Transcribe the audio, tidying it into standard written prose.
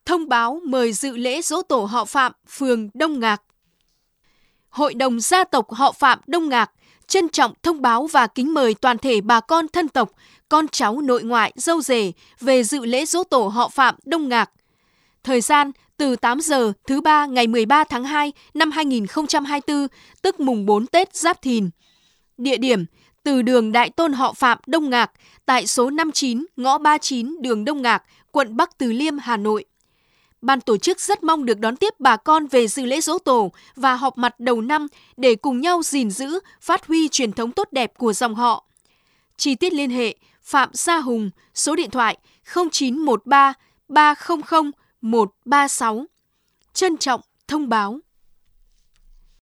thông báo mời dự lễ giỗ tổ họ Phạm, phường Đông Ngạc. Hội đồng gia tộc họ Phạm Đông Ngạc trân trọng thông báo và kính mời toàn thể bà con thân tộc, con cháu nội ngoại, dâu rể về dự lễ giỗ tổ họ Phạm Đông Ngạc. Thời gian từ 8 giờ thứ Ba ngày 13 tháng 2 năm 2024, tức mùng 4 Tết Giáp Thìn. Địa điểm từ đường Đại Tôn họ Phạm Đông Ngạc tại số 59 ngõ 39 đường Đông Ngạc, quận Bắc Từ Liêm, Hà Nội. Ban tổ chức rất mong được đón tiếp bà con về dự lễ giỗ tổ và họp mặt đầu năm để cùng nhau gìn giữ, phát huy truyền thống tốt đẹp của dòng họ. Chi tiết liên hệ Phạm Gia Hùng, số điện thoại 0913 300 136. Trân trọng thông báo.